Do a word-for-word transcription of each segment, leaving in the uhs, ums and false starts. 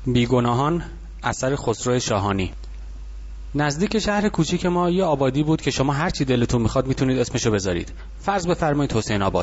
بیگناهان اثر خسرو شاهانی. نزدیک شهر کوچیک ما یه آبادی بود که شما هر چی دلتون میخواد میتونید اسمشو بذارید. فرض بفرمایید حسین آباد.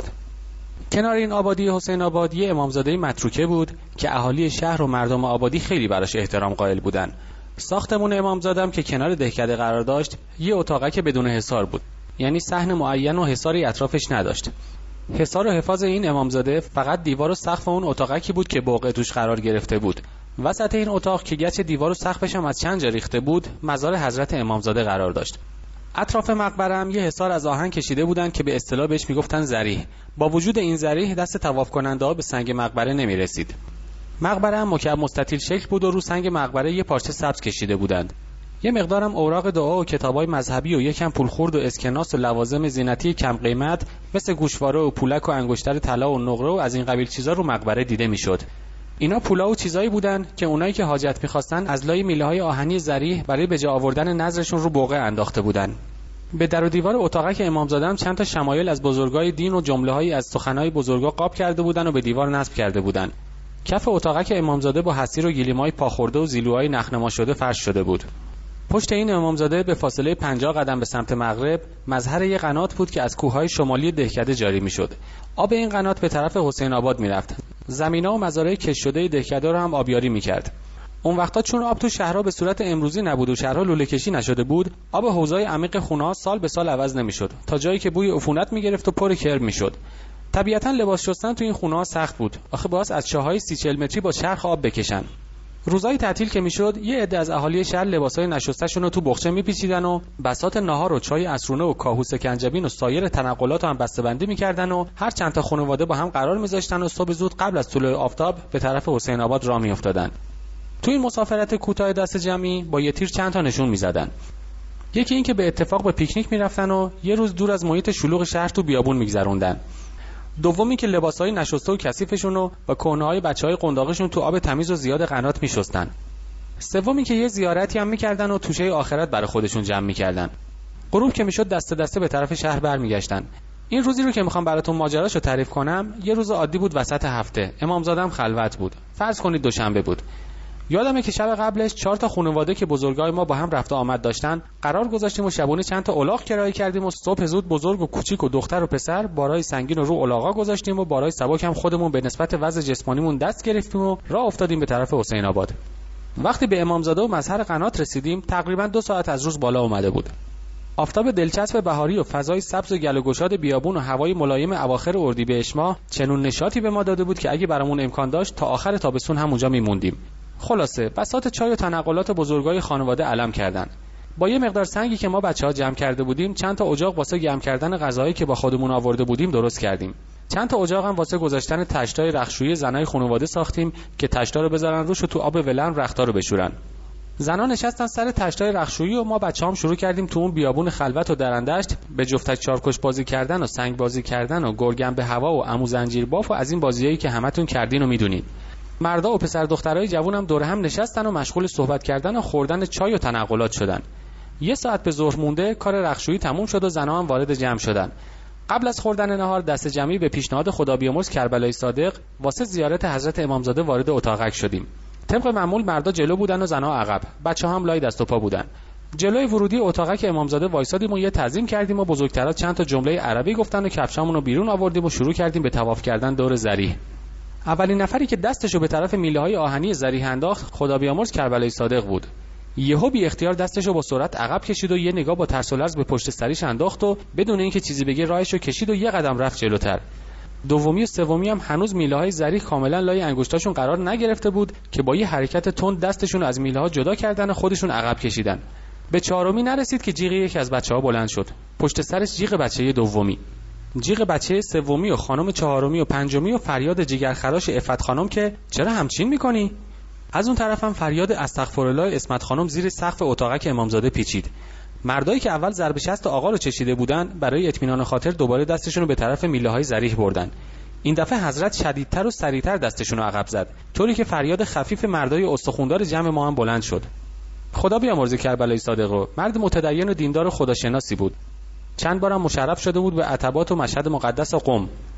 کنار این آبادی حسین آباد یه امامزاده متروکه بود که اهالی شهر و مردم آبادی خیلی براش احترام قائل بودن. ساختمون امامزادم که کنار دهکده قرار داشت یه اتاقک بدون حصار بود، یعنی صحن معین و حصاری اطرافش نداشت. حصار و حفاظ این امامزاده فقط دیوار و سقف اون اتاقکی بود که بوقه توش قرار گرفته بود. وسط این اتاق که گچ دیوار و سقفش هم از چند جا ریخته بود، مزار حضرت امامزاده قرار داشت. اطراف مقبره هم یه حصار از آهن کشیده بودن که به اصطلاح بهش میگفتن ذریح. با وجود این ذریح دست طواف کننده ها به سنگ مقبره نمیرسید. مقبره هم مکعب مستطیل شکل بود و رو سنگ مقبره یه پارچه سبز کشیده بودند. یه مقدارم اوراق دعا و کتابای مذهبی و یکم پولخورد و اسکناس و لوازم زینتی کم قیمت مثل گوشواره و پولک و انگشتر طلا و نقره و از این قبیل چیزا رو مقبره دیده میشد. اینا پولا و چیزایی بودن که اونایی که حاجت می‌خواستن از لای میله‌های آهنی ذریح برای به جا آوردن نذرشون رو بوقه انداخته بودن. به در و دیوار اتاقک امامزاده هم چند تا شمایل از بزرگای دین و جمله‌هایی از سخنای بزرگا قاب کرده بودن و به دیوار نصب کرده بودن. کف اتاقک امامزاده با حصیر و گلیمای پاخورده و زیلوهای نخنما شده فرش شده بود. پشت این امامزاده به فاصله پنجاه قدم به سمت مغرب مظهر یک قنات بود که از کوههای شمالی دهکده جاری میشد. آب این قنات به طرف حسین آباد میرفت. زمینا و مزارع کش شده دهکده رو هم آبیاری میکرد. اون وقتا چون آب تو شهرها به صورت امروزی نبود و شهرها لوله کشی نشده بود، آب حوضای عمیق خونه‌ها سال به سال عوض نمیشد تا جایی که بوی عفونت میگرفت و پر کرم میشد. طبیعتا لباس شستن تو این خونه‌ها سخت بود. آخه باز از چاهای سی چهل متری با چرخ آب بکشن. روزای تعطیل که میشد یه عده از اهالی شهر لباسای نشسته‌شون رو تو بخچه میپیچیدن و بساط ناهار و چای عصرونه و کاهو سکنجبین و سایر تنقلات رو هم بسته‌بندی میکردن و هر چند تا خانواده با هم قرار میذاشتن و صبح زود قبل از طلوع آفتاب به طرف حسین آباد راه میافتادن. تو این مسافرت کوتاه دست جمعی با یه تیر چند تا نشون میزدن. یکی این که به اتفاق به پیکنیک میرفتن و یه روز دور از محیط شلوغ شهر تو بیابون میگذروندن. دومی که لباسای نشسته و کثیفشون و با کهنه‌های بچهای قنداقشون تو آب تمیز و زیاد قنات میشستن. سومی که یه زیارتی هم میکردن و توشه آخرت برای خودشون جمع میکردن. غروب که میشد دست دسته به طرف شهر برمیگشتن. این روزی رو که میخوام براتون ماجراشو تعریف کنم یه روز عادی بود وسط هفته. امامزادم خلوت بود. فرض کنید دوشنبه بود. یادمه که شب قبلش چهار تا خانواده که بزرگای ما با هم رفت و آمد داشتن قرار گذاشتیم و شبونه چند تا الاغ کرایه کردیم و صبح زود بزرگ و کوچیک و دختر و پسر بارای سنگین رو الاغا گذاشتیم و بارای سبک هم خودمون به نسبت وضع جسمانیمون دست گرفتیم و راه افتادیم به طرف حسین آباد. وقتی به امامزاده و مظهر قنات رسیدیم تقریبا دو ساعت از روز بالا اومده بود. آفتاب دلچسب بهاری و فضای سبز و گل و گشاد بیابون و هوای ملایم اواخر اردیبهشت ماه چنون نشاطی به ما داده بود که اگه برامون امکان داشت تا آخر تابستون همونجا میموندیم. خلاصه بساط چای و تنقلات بزرگای خانواده علم کردن. با یه مقدار سنگی که ما بچه‌ها جمع کرده بودیم چند تا اجاق واسه گرم کردن غذایی که با خودمون آورده بودیم درست کردیم. چند تا اجاق هم واسه گذاشتن تشتای رختشویی زنای خانواده ساختیم که تشتا رو بذارن روش و تو آب ولن رختا رو بشورن. زنا نشستن سر تشتای رختشویی و ما بچه‌هام شروع کردیم تو اون بیابون خلوت و درندشت به جفتک چارکش بازی کردن و سنگ بازی کردن و گرگم به هوا و عمو زنجیر باف و از این بازیایی که همتون کردین و میدونید. مردا و پسر دخترای جوونم دور هم نشستن و مشغول صحبت کردن و خوردن چای و تنقلات شدن. یه ساعت به ظهر مونده کار رختشویی تموم شد و زنا هم وارد جمع شدن. قبل از خوردن نهار دست جمعی به پیشنهاد خدا بیامرز کربلای صادق واسه زیارت حضرت امامزاده وارد اتاقک شدیم. طبق معمول مردا جلو بودن و زنا عقب. بچه‌ها هم لای دست و پا بودن. جلوی ورودی اتاقک امامزاده وایسادیم و یه تعظیم کردیم و بزرگترا چند تا جمله عربی گفتن و کفشامونو بیرون آوردیم و شروع کردیم به طواف کردن دور ذریح. اولین نفری که دستشو به طرف میله‌های آهنی ذریح انداخت خدا بیامرز کربلای صادق بود. یهو بی اختیار دستشو با سرعت عقب کشید و یه نگاه با ترس و لرز به پشت سریش انداخت و بدون اینکه چیزی بگه راهشو کشید و یه قدم رفت جلوتر. دومی و سومی هم هنوز میله‌های ذریح کاملا لای انگشتاشون قرار نگرفته بود که با یه حرکت تند دستشون از میله‌ها جدا کردن و خودشون عقب کشیدن. به چهارمی نرسید که جیغ یکی از بچه‌ها بلند شد. پشت سرش جیغ بچه دومی. جیغ بچه سومی و خانم چهارمی و پنجمی و فریاد جگرخراش عفت خانم که چرا همچین میکنی؟ از اون طرف هم فریاد استغفرالله اسمت خانم زیر سقف اتاقک امامزاده پیچید. مردایی که اول ضرب شست آقا رو چشیده بودن برای اطمینان خاطر دوباره دستشون رو به طرف میله‌های ذریح بردن. این دفعه حضرت شدیدتر و سریعتر دستشون رو عقب زد، طوری که فریاد خفیف مردای استخوندار جمع ما هم بلند شد. خدا بیامرز کربلای صادق، مرد متدین و دیندار و خداشناسی بود. چند بارم مشرف شده بود به عتبات و مشهد مقدس و قم.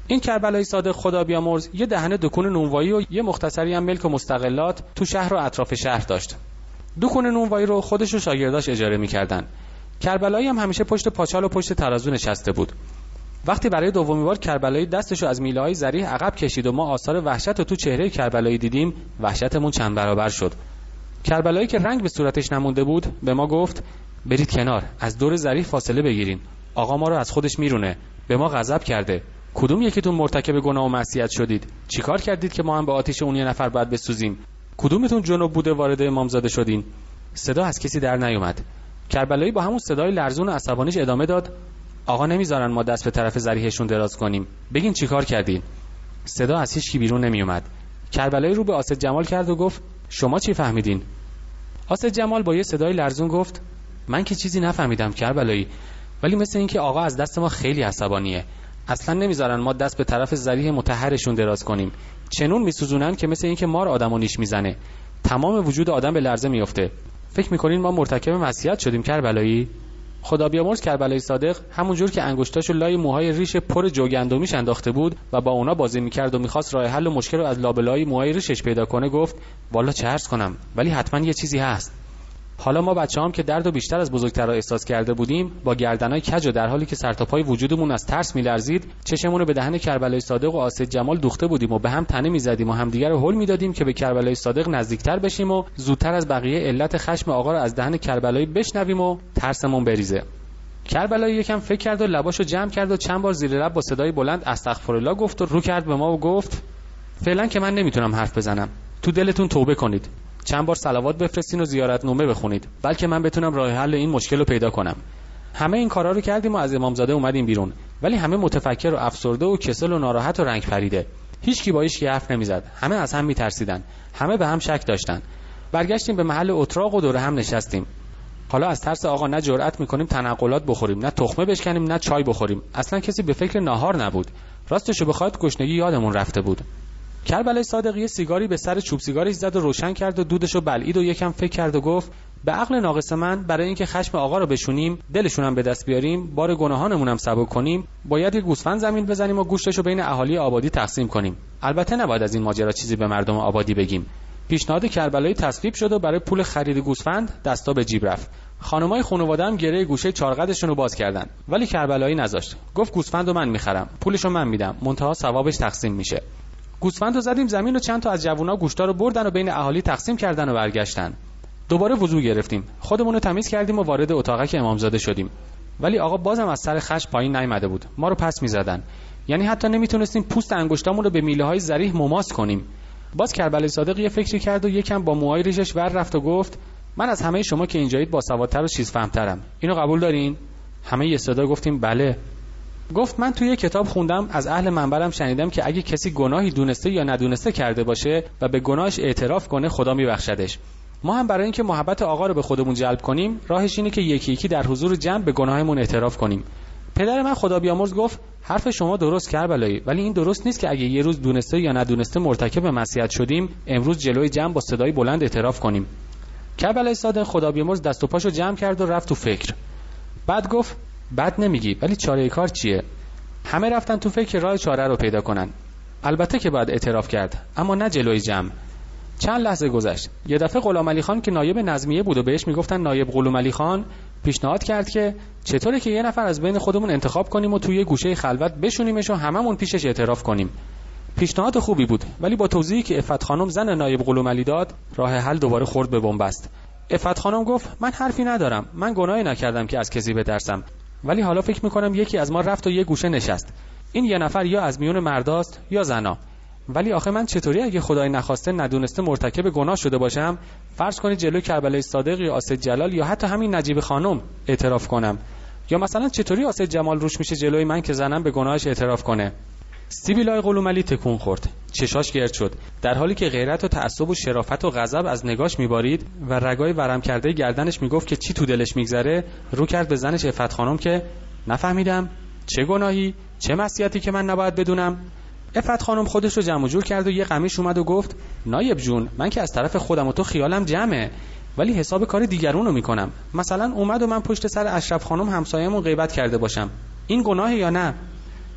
این کربلایی صادق خدا بیامرز یه دهنه دکون نونوایی و یه مختصری هم ملک و مستقلات تو شهر و اطراف شهر داشت. دکون نونوایی رو خودش و شاگرداش اجاره می‌کردن. کربلایی هم همیشه پشت پاچال و پشت ترازو نشسته بود. وقتی برای دومین بار کربلایی دستشو از میله‌های ذریح عقب کشید و ما آثار وحشت رو تو چهره کربلایی دیدیم، وحشتمون چند برابر شد. کربلایی که رنگ به صورتش نمونده بود به ما گفت برید کنار، از دور ذریح فاصله بگیرین. آقا ما رو از خودش میرونه، به ما غضب کرده. کدوم یکیتون مرتکب گناه و معصیت شدید؟ چیکار کردید که ما هم به آتش اون یه نفر بعد بسوزیم؟ کدومتون جنوب بوده وارد امامزاده شدین؟ صدا از کسی در نیومد. کربلایی با همون صدای لرزون و عصبانیش ادامه داد آقا نمیذارن ما دست به طرف ذریحشون دراز کنیم. بگین چیکار کردین؟ صدا از هیچ کی بیرون نمیومد. کربلایی رو به آسد جمال کرد و گفت شما چی فهمیدین؟ آسد جمال با یه صدای لرزون گفت من که چیزی نفهمیدم کربلایی، ولی مثل اینکه آقا از دست ما خیلی عصبانیه. اصلا نمیذارن ما دست به طرف ذریح مطهرشون دراز کنیم. چنون میسوزونن که مثل اینکه مار آدمو نیش میزنه. تمام وجود آدم به لرزه میفته. فکر میکنین ما مرتکب معصیت شدیم کربلایی؟ خدا بیامرز کربلایی صادق همونجور که انگشتاشو لای موهای ریش پر جوگندمیش انداخته بود و با اونا بازی میکرد و میخواست راه حل و مشکل رو از لابلای موهای ریشش پیدا کنه گفت والا چه عرض کنم، ولی حتما یه چیزی هست. حالا ما بچه‌هام که درد و بیشتر از بزرگترها احساس کرده بودیم، با گردنای کج و در حالی که سر تا پای وجودمون از ترس میلرزید، چشمون رو به دهن کربلایی صادق و آسد جمال دوخته بودیم و به هم تنه میزدیم و همدیگه رو هول میدادیم که به کربلایی صادق نزدیکتر بشیم و زودتر از بقیه علت خشم آقا رو از دهن کربلایی بشنویم و ترسمون بریزه. کربلایی یکم فکر کرد و لباشو جمع کرد و چند بار زیر لب با صدای بلند استغفرالله گفت و رو کرد به ما و گفت فعلا که من نمیتونم حرف بزنم. تو دلتون توبه کنید. چند بار صلوات بفرستین و زیارتنامه بخونید، بلکه من بتونم راه حل این مشکل رو پیدا کنم. همه این کارا رو کردیم و از امامزاده اومدیم بیرون، ولی همه متفکر و افسرده و کسل و ناراحت و رنگ پریده. هیچ کی با هیچ کی حرف نمیزد. همه از هم میترسیدن. همه به هم شک داشتن. برگشتیم به محل اتراق و دور هم نشستیم. حالا از ترس آقا نه جرأت میکنیم تنقلات بخوریم، نه تخمه بشکنیم، نه چای بخوریم. اصلا کسی به فکر ناهار نبود. راستشو بخواید گشنگی یادمون رفته بود. کربلایی صادق یه سیگاری به سر چوب سیگارش زد و روشن کرد و دودشو بلعید و یکم فکر کرد و گفت به عقل ناقص من برای اینکه خشم آقا رو بشونیم، دلشون هم به دست بیاریم، بار گناهانمون هم سبک کنیم، باید یه گوسفند زمین بزنیم و گوشتشو بین اهالی آبادی تقسیم کنیم. البته نباید از این ماجرا چیزی به مردم آبادی بگیم. پیشنهاد کربلایی تصویب شد و برای پول خرید گوسفند دستا به جیب رفت. خانمای خانواده هم گره گوشه چارقدشون رو باز کردن، ولی کربلایی نذاشت. گفت گوسفندو من میخرم، پولشو من میدم، منتها ثوابش تقسیم میشه. گوسفندو زدیم زمین و چند تا از جوونا گوشتا رو بردن و بین اهالی تقسیم کردن و برگشتن. دوباره وضو گرفتیم، خودمون رو تمیز کردیم و وارد اتاقک امامزاده شدیم. ولی آقا بازم از سر خشم پایین نیامده بود. ما رو پس میزدن. یعنی حتی نمیتونستیم پوست انگشتامون رو به میله‌های ذریح مماس کنیم. باز کربلایی صادق یه فکری کرد و یکم با موهای ریشش ور رفت و گفت من از همه شما که اینجایید باسوادتر و چیزفهمترم. اینو قبول دارین؟ همه یه صدا گفتیم بله. گفت من توی کتاب خوندم، از اهل منبرم شنیدم که اگه کسی گناهی دونسته یا ندونسته کرده باشه و به گناهش اعتراف کنه خدا میبخشدش. ما هم برای اینکه محبت آقا رو به خودمون جلب کنیم، راهش اینه که یکی یکی در حضور جمع به گناهمون اعتراف کنیم. پدر من خدا بیامرز گفت حرف شما درست کربلایی، ولی این درست نیست که اگه یه روز دونسته یا ندونسته مرتکب معصیت شدیم، امروز جلوی جمع با صدای بلند اعتراف کنیم. کربلایی صادق خدا بیامرز دست و پاشو جمع کرد و رفت تو فکر. بعد گفت بد نمیگی، ولی چاره کار چیه؟ همه رفتن تو فکر راه چاره رو پیدا کنن. البته که باید اعتراف کرد، اما نه جلوی جمع. چند لحظه گذشت. یه دفعه غلام علی خان که نایب نظمیه بود و بهش میگفتن نایب غلام علی خان، پیشنهاد کرد که چطوره که یه نفر از بین خودمون انتخاب کنیم و توی یه گوشه خلوت بشونیمش و هممون پیشش اعتراف کنیم. پیشنهاد خوبی بود، ولی با توضیحی که عفت خانم زن نایب غلام علی داد، راه حل دوباره خورد به بنبست. عفت خانم گفت من حرفی ندارم، من گناهی نکردم که از کسی بترسم، ولی حالا فکر میکنم یکی از ما رفت و یه گوشه نشست. این یه نفر یا از میون مرداست یا زنا. ولی آخه من چطوری اگه خدای نخواسته ندونسته مرتکب گناه شده باشم، فرض کنید جلوی کربلایی صادق یا آسد جلال یا حتی همین نجیب خانم اعتراف کنم؟ یا مثلا چطوری آسد جمال روش میشه جلوی من که زنم به گناهش اعتراف کنه؟ سیبیلای غلام علی تکون خورد، چشاش گرد شد، در حالی که غیرت و تعصب و شرافت و غضب از نگاش میبارید و رگای ورم کرده گردنش میگفت که چی تو دلش میگذره. رو کرد به زنش عفت خانم که نفهمیدم چه گناهی، چه معصیتی که من نباید بدونم. عفت خانم خودش رو جمع جور کرد و یه قمیش اومد و گفت نایب جون، من که از طرف خودم و تو خیالم جمعه، ولی حساب کار دیگرون رو میکنم. مثلا اومد و من پشت سر اشرف خانم همسایه‌مون غیبت کرده باشم، این گناهه یا نه؟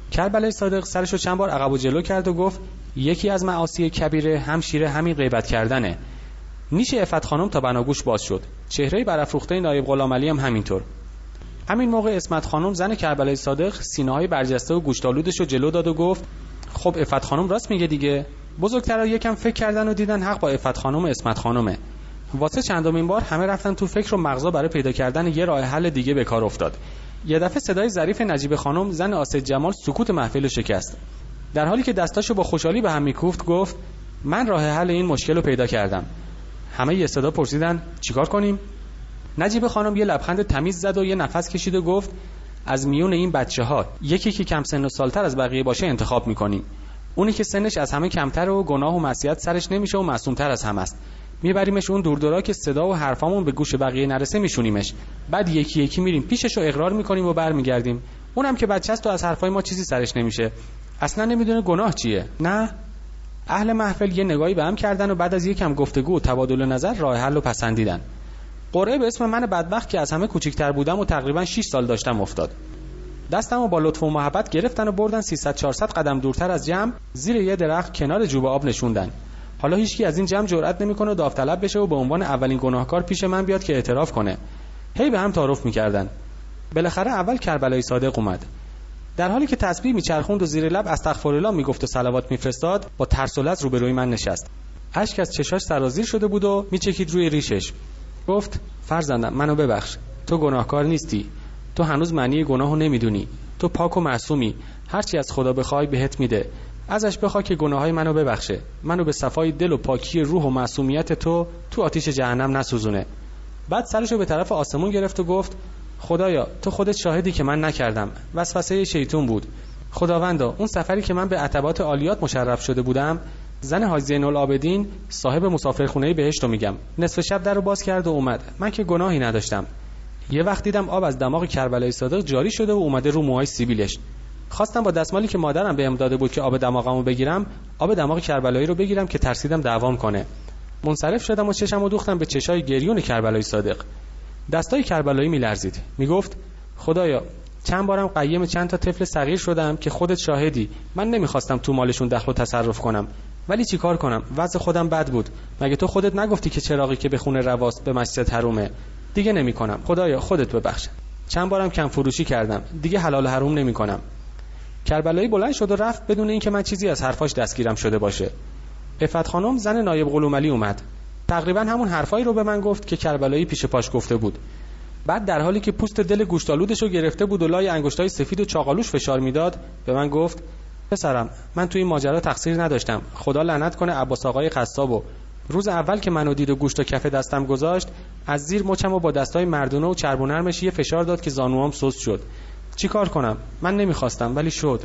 کربلای صادق سرشو چند بار عقب و جلو کرد و گفت یکی از معاصی کبیره هم شیره همین غیبت کردنه. نیش عفت خانم تا بناگوش باز شد. چهره برافروخته نایب غلامعلی هم همینطور. همین موقع اسمت خانم زن کربلای صادق سینه‌های برجسته و گوشتالودش رو جلو داد و گفت خب عفت خانم راست میگه دیگه. بزرگترا یکم فکر کردن و دیدن حق با عفت خانم و اسمت خانمه. واسه چندمین بار همه رفتن تو فکر و مغزا برای پیدا کردن یه راه حل دیگه به کار افتاد. یه دفعه صدای ظریف نجیب خانم زن آسد جمال سکوت محفل رو شکست. در حالی که دستاشو با خوشحالی به هم میکوفت گفت من راه حل این مشکل رو پیدا کردم. همه یه صدا پرسیدن چیکار کنیم؟ نجیب خانم یه لبخند تمیز زد و یه نفس کشید و گفت از میون این بچه‌ها یکی که کم سن و سالتر از بقیه باشه انتخاب می‌کنیم. اونی که سنش از همه کمتر و گناه و معصیت سرش نمیشه و معصوم‌تر از همه است. میبریمش اون دور دورا که صدا و حرفامون به گوش بقیه نرسه میشونیمش. بعد یکی یکی میریم پیشش و اقرار میکنیم و برمیگردیم. اونم که بچه‌ست و از حرفای ما چیزی سرش نمیشه. اصلا نمیدونه گناه چیه. نه؟ اهل محفل یه نگاهی به هم کردن و بعد از یکم گفتگو و تبادل نظر راه حل رو پسندیدن. قرعه به اسم من بدبخت که از همه کوچیک‌تر بودم و تقریبا شش سال داشتم افتاد. دستمو با لطف و محبت گرفتن و بردن سیصد چهارصد قدم دورتر از جمع زیر یه درخت کنار جوب آب نشوندن. حالا هیچکی از این جمع جرئت نمیکنه داوطلب بشه و به عنوان اولین گناهکار پیش من بیاد که اعتراف کنه. هی به هم تعارف میکردن. بالاخره اول کربلای صادق اومد. در حالی که تسبیح میچرخوند و زیر لب استغفرالله میگفت و صلوات میفرستاد با ترس و لرز روبروی من نشست. اشک از چشاش سرازیر شده بود و میچکید روی ریشش. گفت فرزندم منو ببخش. تو گناهکار نیستی. تو هنوز معنی گناهو نمیدونی. تو پاک و معصومی. هرچی از خدا بخوای بهت میده. ازش بخوا که گناههای منو ببخشه. منو به صفای دل و پاکی روح و معصومیت تو تو آتیش جهنم نسوزونه. بعد سرشو به طرف آسمون گرفت و گفت خدایا تو خودت شاهدی که من نکردم. وسوسه شیطون بود. خداوندا اون سفری که من به عتبات عالیات مشرف شده بودم زن حاج زین العابدین صاحب مسافرخونه بهشت رو میگم نصف شب درو باز کرد و اومد. من که گناهی نداشتم. یه وقت دیدم آب از دماغ کربلای صادق جاری شده و اومده رو موهای سیبیلش. خواستم با دستمالی که مادرم بهم داده بود که آب دماغمو بگیرم آب دماغ کربلایی رو بگیرم که ترسیدم دعوام کنه. منصرف شدم و چشمو دوختم به چشای گریون کربلای صادق. دستای کربلایی میلرزید. میگفت خدایا چند بارم قیم چند تا طفل صغیر شدم که خودت شاهدی. من نمیخواستم تو مالشون دخل و تصرف کنم. ولی چیکار کنم؟ وضع خودم بد بود. مگه تو خودت نگفتی که چراغی که به خونه رواست به مسجد حرومه؟ دیگه نمیکنم. خدایا خودت ببخش. چند بارم کم فروشی کردم. دیگه حلال حروم نمیکنم. کربلایی بلند شد و رفت بدون اینکه من چیزی از حرفاش دستگیرم شده باشه. عفت خانم زن نایب غلامعلی اومد. تقریبا همون حرفایی رو به من گفت که کربلایی پیش پاش گفته بود. بعد در حالی که پوست دل گوشتالودشو گرفته بود و لای انگشتای سفید و چاقالوش فشار میداد به من گفت پسرم من تو این ماجرا تقصیر نداشتم. خدا لعنت کنه عباس آقای قصابو. روز اول که منو دید و گوشت و کف دستم گذاشت از زیر مچمو با دستای مردونه و چرب و نرمش یه فشار داد که زانوام سست شد. چیکار کنم؟ من نمیخواستم ولی شد.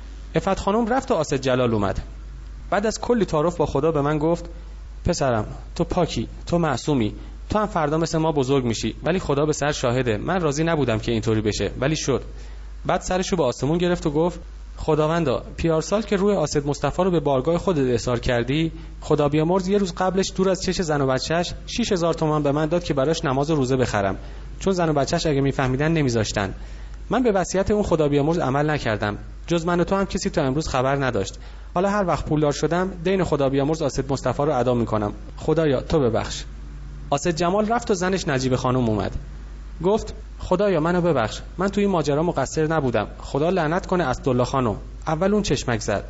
عفت خانم رفت و آسد جلال اومد. بعد از کلی تعارف با خدا به من گفت پسرم تو پاکی، تو معصومی، تو هم فردا مثل ما بزرگ میشی. ولی خدا به سر شاهده من راضی نبودم که اینطوری بشه ولی شد. بعد سرشو به آسمون گرفت و گفت خداوندا پیارسال که روح آسد مصطفی رو به بارگاه خودت احضار کردی خدا بیامرز یه روز قبلش دور از چش زن و بچهش شش هزار تومان به من داد که براش نماز و روزه بخرم چون زن و بچهش اگه میفهمیدن نمیذاشتن. من به وصیت اون خدا بیامرز عمل نکردم. جز من و تو هم کسی تا امروز خبر نداشت. حالا هر وقت پولدار شدم دین خدا بیامرز آسد مصطفی رو ادا میکنم. خدایا تو ببخش. آسد جمال رفت و زنش نجیب خانم اومد. گفت خدایا منو ببخش. من توی این ماجرا مقصر نبودم. خدا لعنت کنه اسدالله خانو. اول اون چشمک زد.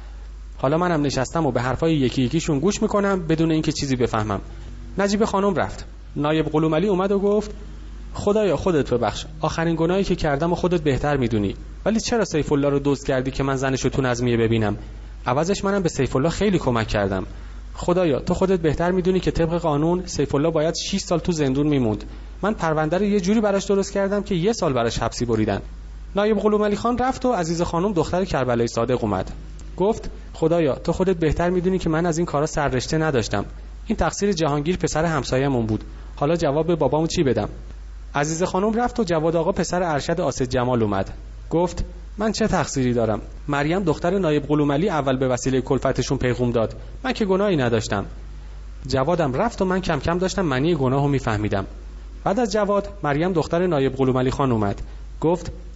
حالا منم نشستم و به حرفای یکی یکیشون گوش میکنم بدون اینکه چیزی بفهمم. نجیب خانم رفت. نایب غلامعلی اومد و گفت خدایا خودت ببخش. آخرین گناهی که کردم و خودت بهتر میدونی. ولی چرا سیف الله رو دزد کردی که من زنشو تو نظمیه ببینم؟ عوضش منم به سیف الله خیلی کمک کردم. خدایا تو خودت بهتر میدونی که طبق قانون سیف الله باید شش سال تو زندون میموند. من پرونده رو یه جوری براش درست کردم که یه سال براش حبسی بریدن. نایب غلامعلی خان رفت و عزیز خانم دختر کربلای صادق اومد. گفت خدایا تو خودت بهتر میدونی که من از این کارا سررشته نداشتم. این تقصیر جهانگیر پسر همسایه‌مون بود. حالا جواب بابامو چی بدم؟ عزیز خانم رفت و جواد آقا پسر ارشد آسد جمال اومد. گفت من چه تقصیری دارم؟ مریم دختر نایب غلامعلی اول به وسیله کلفتشون پیغام داد. من که گناهی نداشتم. جوادم رفت و من کم کم داشتم معنی گناهو میفهمیدم. بعد از جواد مریم دختر نایب غلامعلی خان اومد. گفت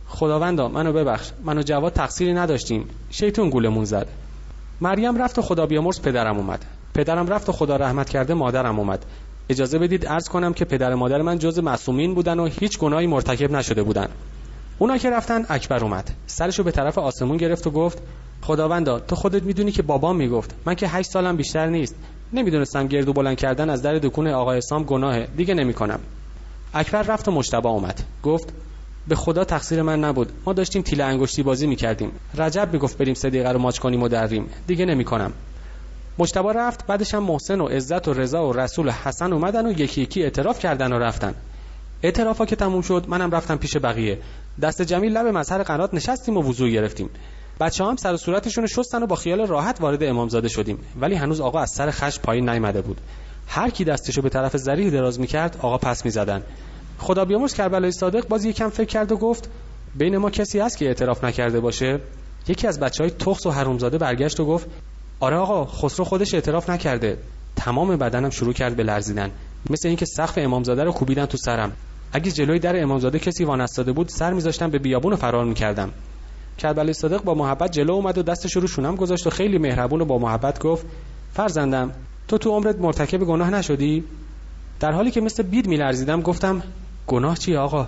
خداوندا منو ببخش، منو جواد تقصیری نداشتیم، شیطون گولمون زد. مریم رفت و خدا بیامرز پدرم اومد. پدرم رفت و خدا رحمت کرده مادرم اومد. اجازه بدید عرض کنم که پدر مادر من جز معصومین بودن و هیچ گناهی مرتکب نشده بودن. اونا که رفتن اکبر اومد، سرشو به طرف آسمون گرفت و گفت خداوندا تو خودت میدونی که بابام میگفت من که هشت سالم بیشتر نیست، نمیدونستم گردو بلند کردن از در دکون آقای سام گناهه، دیگه نمیکنم. اکبر رفت و مجتبی اومد، گفت به خدا تقصیر من نبود، ما داشتیم تیله انگشتی بازی میکردیم، رجب میگفت بریم صدیقه رو ماچ کنیم و دریم، دیگه نمیکنم. مجتبی رفت، بعدش هم محسن و عزت و رضا و رسول و حسن اومدن و یکی یکی اعتراف کردن و رفتن. اعترافا که تموم شد منم رفتم پیش بقیه، دست جمعی لب مظهر قنات نشستیم و وضو گرفتیم. بچه‌ها هم سر و صورتشون رو شستن و با خیال راحت وارد امامزاده شدیم، ولی هنوز آقا از سر خشم پایین نیامده بود. هر کی دستشو به طرف ضریح دراز میکرد آقا پس میزدن. خدا بیامرز کربلایی صادق باز یکم فکر کرد و گفت بین ما کسی هست که اعتراف نکرده باشه؟ یکی از بچهای تخس و حرومزاده برگشت و گفت آره آقا، خسرو خودش اعتراف نکرده. تمام بدنم شروع کرد به لرزیدن، مثل اینکه سقف امامزاده رو کوبیدن تو سرم. اگه جلوی در امامزاده کسی وانستاده بود سر میذاشتم به بیابون و فرار میکردم. کربلایی صادق با محبت جلو اومد و دستش رو شونم گذاشت و خیلی مهربون و با محبت گفت فرزندم تو تو عمرت مرتکب گناه نشدی؟ در حالی که مثل بید میلرزیدم گفتم گناه چی آقا؟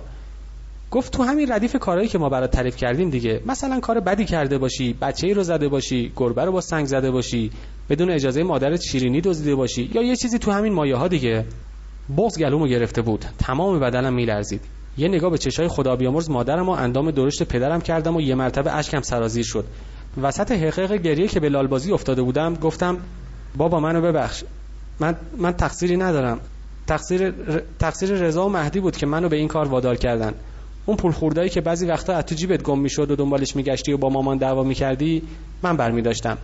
گفت تو همین ردیف کارهایی که ما برات تعریف کردیم دیگه، مثلا کار بدی کرده باشی، بچه‌ای رو زده باشی، گربه رو با سنگ زده باشی، بدون اجازه مادرت شیرینی دزدیده باشی، یا یه چیزی تو همین مایه‌ها دیگه. بغض گلومو گرفته بود، تمام بدنم میلرزید. یه نگاه به چشای خدا بیامرز مادرم و اندام درشت پدرم کردم و یه مرتبه اشکم سرازیر شد. وسط حقیق گریه که به لالبازی افتاده بودم گفتم بابا منو ببخش، من من تقصیری ندارم. تقصیر تقصیر رضا و مهدی بود که منو به این کار وادار کردن. اون پول خوردایی که بعضی وقتا از تو جیبت گم میشد و دنبالش میگشتی و با مامان دعوا میکردی من برمیداشتم.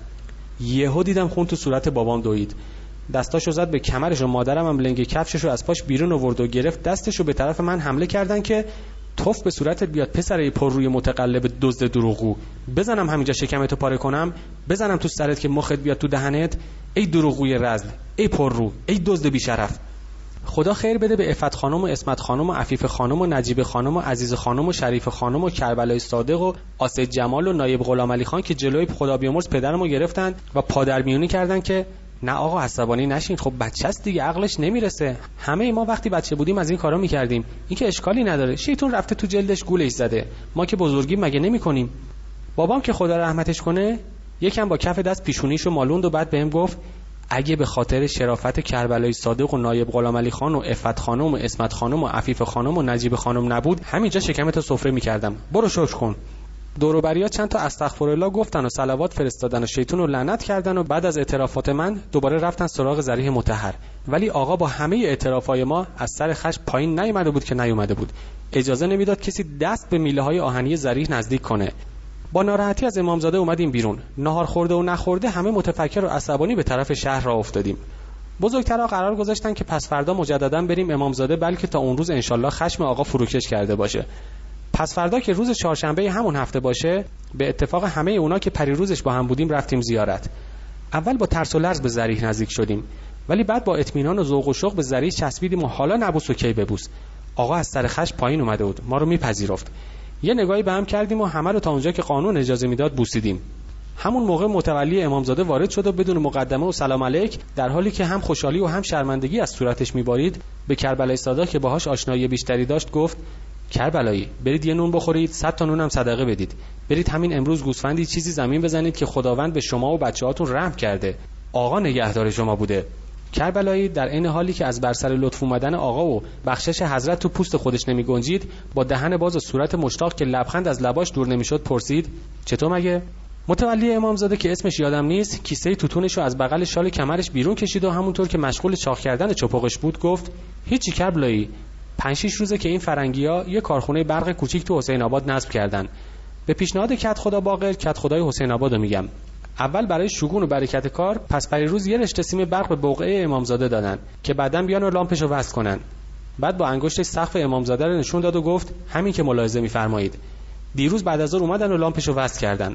یهو دیدم خون تو صورت بابام دوید، دستاشو زد به کمرش و مادرم هم لنگ کفششو از پاش بیرون آورد و گرفت دستشو به طرف من حمله کردن که توف به صورتت بیاد پسرای پر روی متقلب دزد دروغگو، بزنم همینجا شکمتو پاره کنم، بزنم تو سرت که مخت بیاد تو دهنت، ای دروغگوی رزل، ای پر رو، ای دزد بی شرف. خدا خیر بده به عفت خانم و اسمت خانم و عفیف خانم و نجیب خانم و عزیز خانم و شریف خانم و کربلای صادق و آسد جمال و نایب غلام علی خان که جلوی خدا بیامرز پدرمو گرفتن و پادرمیونی کردن که نه آقا عصبانی نشین، خب بچه‌ست دیگه، عقلش نمیرسه. همه ما وقتی بچه بودیم از این کارا میکردیم، این که اشکالی نداره، شیطون رفته تو جلدش گولش زده، ما که بزرگیم مگه نمیکنیم؟ بابام که خدا رحمتش کنه یکم با کف دست پیشونیشو مالوند و بعد بهم گفت اگه به خاطر شرافت کربلای صادق و نایب غلام علی خان و عفت خانم و اسمت خانم و عفیف خانم و نجیب خانم نبود همینجا شکمتو سفره میکردم، برو شکر کن. دور و بریا چند تا استغفرالله گفتن و صلوات فرستادن و شیطون رو لعنت کردن و بعد از اعترافات من دوباره رفتن سراغ ذریح مطهر. ولی آقا با همه اعترافای ما از سر خشم پایین نیومده بود که نیومده بود، اجازه نمیداد کسی دست به میله های آهنی ذریح نزدیک کنه. با ناراحتی از امامزاده اومدیم بیرون، نهار خورده و نخورده همه متفکر و عصبانی به طرف شهر راه افتادیم. بزرگترها قرار گذاشتن که پس فردا مجددا بریم امامزاده، بلکه تا اون روز انشالله خشم آقا فروکش کرده باشه. پس فردا که روز چهارشنبه همون هفته باشه، به اتفاق همه اونا که پریروزش با هم بودیم رفتیم زیارت. اول با ترس و لرز به ذریح نزدیک شدیم، ولی بعد با اطمینان و ذوق و شوق به ذریح چسبیدیم و حالا نبوس و کی ببوس. آقا از سر خشم پایین اومده بود، ما رو میپذیرفت. یه نگاهی به هم کردیم و همه رو تا اونجا که قانون اجازه میداد بوسیدیم. همون موقع متولی امامزاده وارد شد و بدون مقدمه و سلام علیک، در حالی که هم خوشحالی و هم شرمندگی از صورتش میبارید، به کربلای صادق که باهاش آشنایی بیشتری داشت گفت کربلایی برید یه نون بخورید، صد تا نونم صدقه بدید، برید همین امروز گوسفندی چیزی زمین بزنید که خداوند به شما و بچه‌هاتون رحم کرده، آقا نگهدار شما بوده. کربلایی در این حالی که از بر سر لطف اومدن آقا و بخشش حضرت تو پوست خودش نمی گنجید، با دهن باز و صورت مشتاق که لبخند از لباش دور نمیشد پرسید چطور مگه؟ متولی امامزاده که اسمش یادم نیست کیسه توتونشو از بغل شال کمرش بیرون کشید و همونطور که مشغول چاق کردن چپقش بود گفت هیچی کربلایی، پنج شش روزه که این فرنگی‌ها یه کارخونه برق کوچیک تو حسین آباد نصب کردن. به پیشنهاد کت خدا باقر، کت خدای حسین آبادو میگم، اول برای شگون و برکت کار پس پریروز یه رشته سیم برق به بقعه امامزاده دادن که بعداً بیان و لامپشو وصل کنن. بعد با انگشتش سقف امامزاده رو نشون داد و گفت همین که ملاحظه می‌فرمایید. دیروز بعد از ظهر اومدن و لامپشو وصل کردن.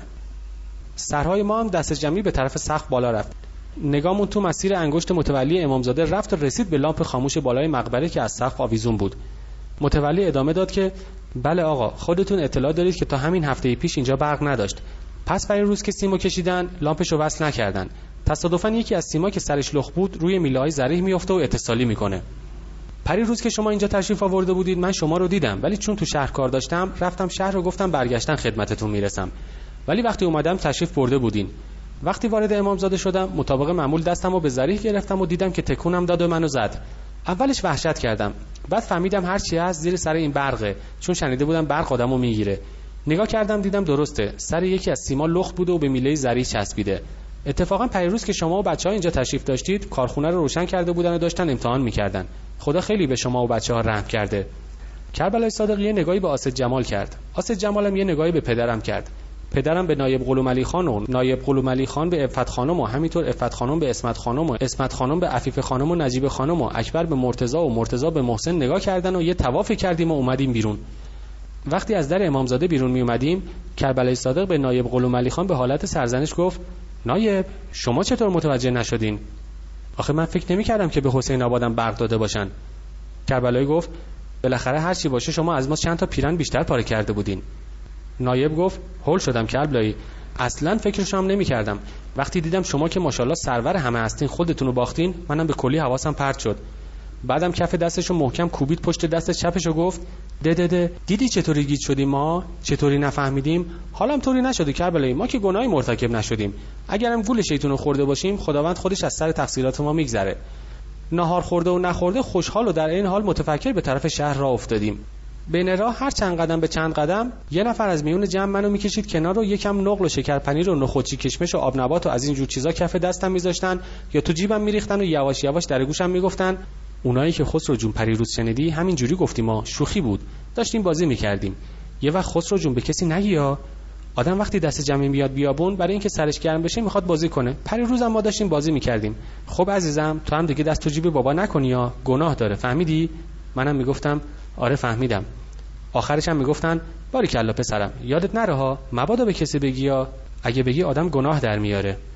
سرهای ما هم دست جمعی به طرف سقف بالا رفت. نگامون تو مسیر انگشت متولی امامزاده رفت و رسید به لامپ خاموش بالای مقبره که از سقف آویزون بود. متولی ادامه داد که بله آقا، خودتون اطلاع دارید که تا همین هفته پیش اینجا برق نداشت. پس برای روز که سیمو کشیدن لامپشو وصل نکردن. تصادفاً یکی از سیما که سرش لخت بود روی میله‌های ضریح میفته و اتصالی میکنه. پری روز که شما اینجا تشریف آورده بودید من شما رو دیدم، ولی چون تو شهر کار داشتم رفتم شهر رو گفتم برگشتن خدمتتون میرسم. ولی وقتی اومدم تشریف برده بودین. وقتی وارد امامزاده شدم مطابق معمول دستمو به ضریح گرفتم و دیدم که تکونم داد و منو زد. اولش وحشت کردم، بعد فهمیدم هر چی هست زیر سر این برقه، چون شنیده بودم برق آدمو میگیره. نگاه کردم دیدم درسته، سر یکی از سیما لخت بوده و به میله ضریح چسبیده. اتفاقا پریروز که شما و بچه‌ها اینجا تشریف داشتید کارخونه رو روشن کرده بودن و داشتن امتحان میکردن. خدا خیلی به شما و بچه‌ها رحم کرده. کربلای صادق یه نگاهی به آسد جمال کرد. آسد جمالم یه نگاهی به پدرم کرد. پدرم به نایب قلوم علی خان و نایب قلوم علی خان به عفت خانم و همینطور عفت خانم به اسمت خانم و اسمت خانم به عفیف خانم و نجیب خانم و اکبر به مرتضی و مرتضی به محسن نگاه کردن و یه طوافی کردیم و اومدیم بیرون. وقتی از در امامزاده بیرون می اومدیم کربلای صادق به نایب قلوم علی خان به حالت سرزنش گفت نایب شما چطور متوجه نشدین؟ آخه من فکر نمی کردم که به حسین آبادم برق داده باشن. کربلایی گفت بالاخره هر چی باشه شما از ما چند تا پیرن بیشتر پاره کرده بودین. نایب گفت هول شدم کربلایی، اصلا فکرش هم نمی کردم. وقتی دیدم شما که ماشاءالله سرور همه هستین خودتون رو باختین منم به کلی حواسم پرت شد. بعدم کف دستشو محکم کوبید پشت دست چپشو گفت ده ده ده دیدی چطوری گیج شدیم ما، چطوری نفهمیدیم؟ حالم طوری نشده کربلایی، ما که گناهی مرتکب نشدیم. اگرم گول شیطونو خورده باشیم خداوند خودش از سر تقصیرات ما میگذره. نهار خورده و نخورده خوشحال و در این حال متفکر به طرف شهر راه افتادیم. بین راه هر چند قدم به چند قدم یه نفر از میون جمع منو میکشید کنار و یکم نقل و شکرپنیر و نخودچی کشمش و آب نبات و از این جور چیزا کف دستم میذاشتن یا تو جیبم میریختن و یواش یواش در گوشم میگفتن اونایی که خسرو جون پریروز شنیدی همین جوری گفتیم، ما شوخی بود، داشتیم بازی میکردیم. یه وقت خسرو جون به کسی نگی ها، آدم وقتی دست جمعی بیاد بیابون برای اینکه سرش گرم بشه میخواد بازی کنه. پریروز هم ما داشتیم بازی میکردیم. خب عزیزم تو هم دیگه دست تو جیب بابا نکنی یا گناه داره، فهمیدی؟ منم میگفتم آره فهمیدم. آخرش هم میگفتن باریکلا پسرم یادت نره ها، مبادا به کسی بگی یا اگه بگی آدم گناه در میاره.